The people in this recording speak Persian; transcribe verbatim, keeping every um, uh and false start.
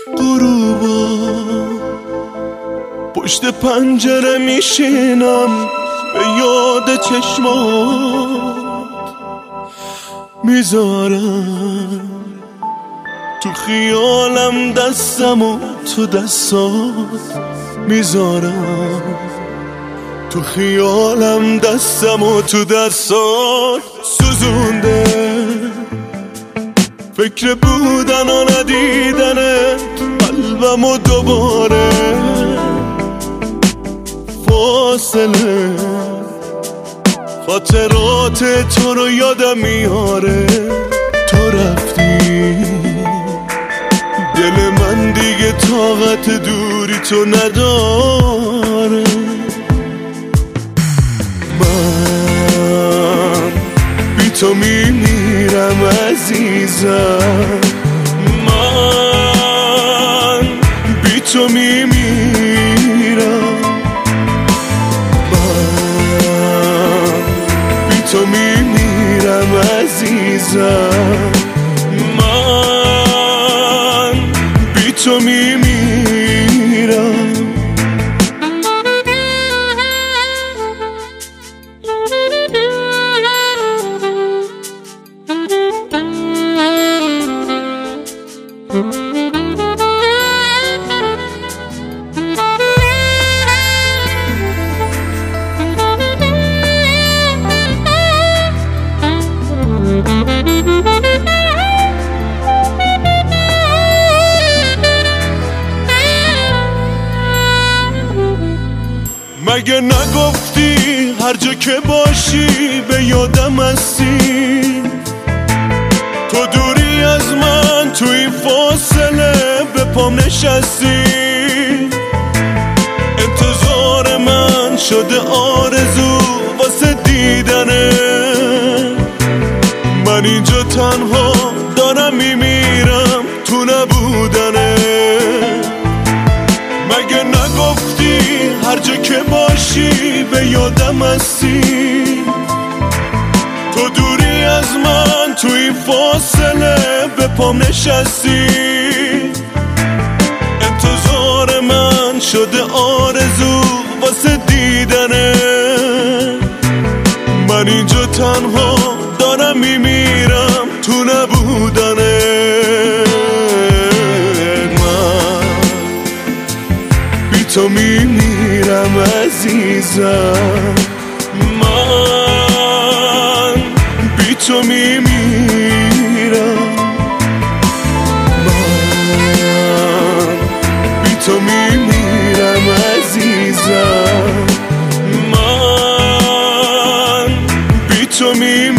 غروبا پشت پنجره میشینم، به یاد چشمات میذارم تو خیالم، دستمو تو دستات میذارم تو خیالم، دستمو تو دستات سوزونده فکر بودن و ندیدنت، قلبمو دوباره فاصله خاطرات تو رو یادم میاره. تو رفتی دل من دیگه طاقت دوری تو نداره. من بی تو میمیرم عزیزم، من بی تو میمیرم، من بی تو میمیرم عزیزم، من بی تو میمیرم. مگه نگفتی هر جا که باشی به یادم هستی؟ تو دوری از من تو این فاصله به پام نشستی. انتظار من شده آرزو واسه دیدنه، من اینجا تنها دارم میمیرم تو نبودنه. مگه نگفتی هر جا که باشی به یادم هستی؟ تو دوری از من تو این فاصله به پام نشستی. انتظار من شده آرزو واسه دیدنه، من اینجا تنها دارم میمیرم تو نبودنه. تو میمیرم عزیزم، من بی تو میمیرم، من بی تو میمیرم عزیزم، من بی تو میمیرم.